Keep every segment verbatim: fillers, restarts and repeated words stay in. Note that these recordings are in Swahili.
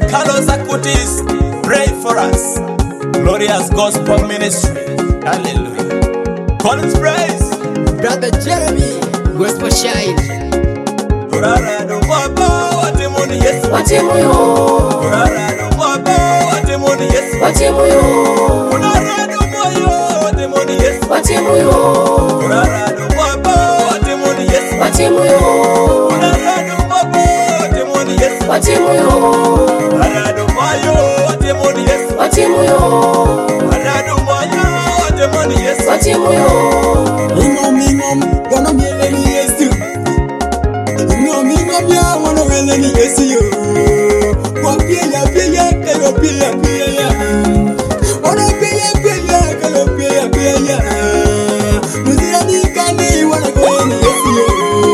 Carlos Acutis, pray for us. Glorious Gospel Ministry. Hallelujah. Collins Praise. Brother Jeremy, Gospel Shine. Urara do baba, watemoni Yesu. Watemoyo. Urara do baba, watemoni Yesu. Watemoyo. Urara do moyo, watemoni Yesu. Watemoyo. Urara do baba, watemoni Yesu. Watemoyo. Urara do baba, watemoni Yesu. Watemoyo. Urara do moyo, watemoni Yesu. Watemoyo. Urara do moyo, watemoni Yesu. Watemoyo. Mingom, mingom, wana miele ni Yesu. Mingom, mingom, ya wana miele ni Yesu yo. Kwa pia ya pia ya, kayo pia ya pia ya. Wana pia ya pia ya, kayo pia ya pia ya. Muzira ni kani, wana miele ni Yesu yo.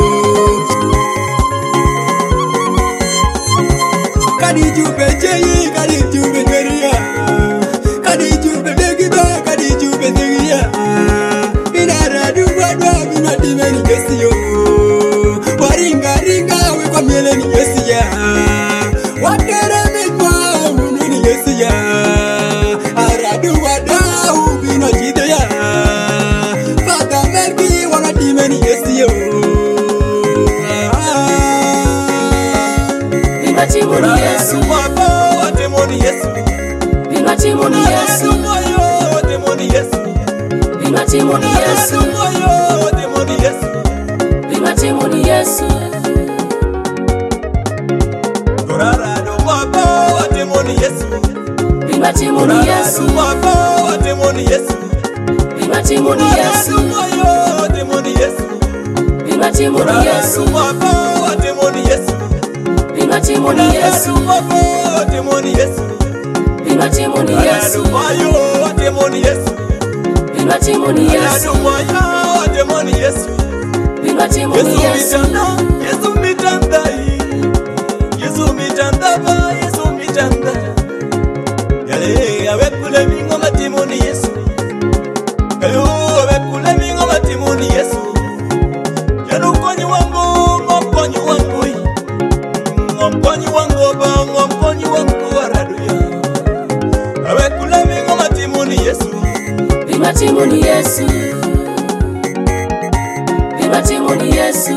Kadi jube jeyi, kadi jube jeria. Kadi jube degiba, kadi jube degia. Inara duwa duwa bina dimeni Yesu yo. Waringa ringa we kwa miele ni Yesu ya. Wakere mikwa munu ni Yesu ya. Ara duwa duwa bina jide ya. Fata melki wana dimeni Yesu yo. Watemoni Yesu. Baba, watemoni Yesu. Watemoni Yesu. Moyo, watemoni Yesu. Watemoni Yesu. Moyo, watemoni Yesu. Watemoni Yesu. Urara do baba, watemoni Yesu. Watemoni Yesu. Baba, watemoni Yesu. Watemoni Yesu. Moyo, watemoni Yesu. Watemoni Yesu. Baba, watemoni Yesu. Watemoni Yesu. Baba, watemoni Yesu. Watemoni Yesu. Moyo, watemoni Yesu. Watemoni Yesu. Moyo, watemoni Yesu. Watemoni Yesu. Yesu mitanda, Yesu mitanda ba, Yesu mitanda. Yale awe kule mingo matimoni Yesu. Ayo awe kule mingo matimoni Yesu. Yanu konyi wangu, mkonyi wangu, mkonyi wangu ba, mkonyi wangu araduya. Awe kule mingo matimoni Yesu. Watemoni Yesu. Watemoni Yesu.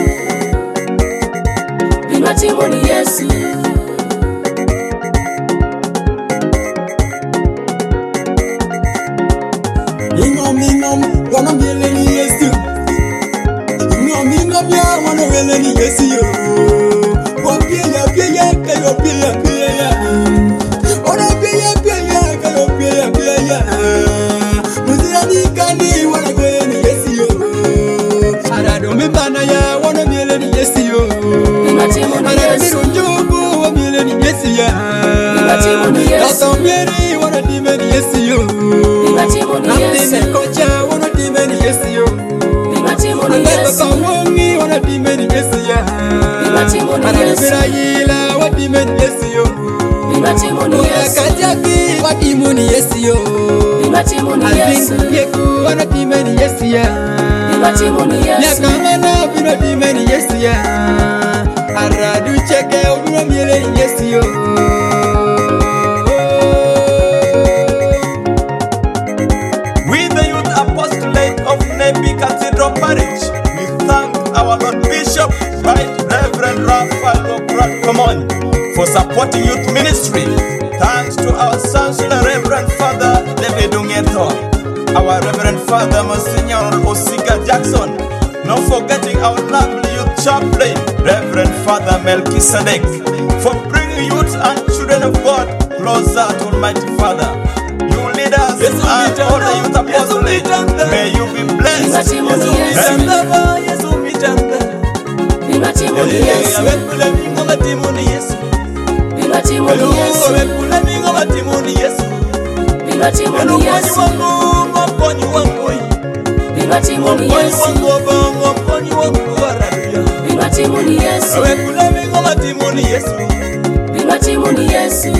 Watemoni Yesu. Mingom, mingom, wana miele ni Yesu. Mingom, mingom, ya wana miele ni Yesu yo. Kwa pia ya pia ya, kayo pia ya pia ya. Wana pia ya pia ya, kayo pia ya pia ya. Muzira ni kani, wana miele ni Yesu yo. Arado mbana ya, wana miele ni Yesu yo. Watemoni Arado Yesu. mirunjubu, wana miele ni Yesu ya. Watemoni Yesu. Kasomberi, wana dime ni Yesu yo. Watemoni Yesu. Namdime kocha, wana dime ni Yesu yo. Watemoni Andaka Yesu. kamongi, wana dime ni Yesu ya. Watemoni Arado Yesu. birayila, wana dime ni Yesu yo. Watemoni Yesu. Kajaki, wana dime ni Yesu yo. Watemoni Yesu. Alvin yeku, wana dime ni Yesu ya. Watemoni Yesu. Nyakamana, wana dime ni Yesu ya. Arado cheke, wana miele ni Yesu yo. We, the Youth Apostolate of Nebi Cathedral Parish, we thank our Lord Bishop, Right Reverend Raphael Komon, for supporting youth ministry. Thanks to our Chancellor Reverend Father David Ungeto, our Reverend Father Monsignor Osiga Jackson, not forgetting our lovely youth chaplain, Reverend Father Melchizedek, for bringing youth and children of God closer to Almighty Father. You lead us Yesu and all the youth mitanda, Yesu apostolate. mitanda. May you be blessed. Watemoni Yesu. Mitanda ba, Yesu mitanda. Watemoni Yesu. Awe kule mingo matimoni Yesu. Watemoni Yesu. Awe kule mingo matimoni Yesu. Watemoni Yesu. Mkonyi wangu, Watemoni mkonyi Yesu. wangu ba, mkonyi wangu araduya. Watemoni Yesu. Awe kule mingo matimoni Yesu. Watemoni Yesu.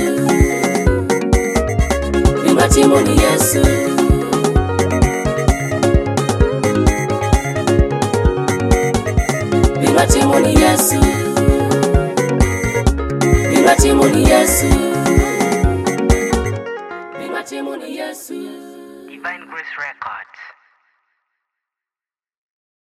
Watemoni Yesu. Watemoni Yesu. timu ni Yesu. Bingwa timu ni Yesu. Divine Grace Records.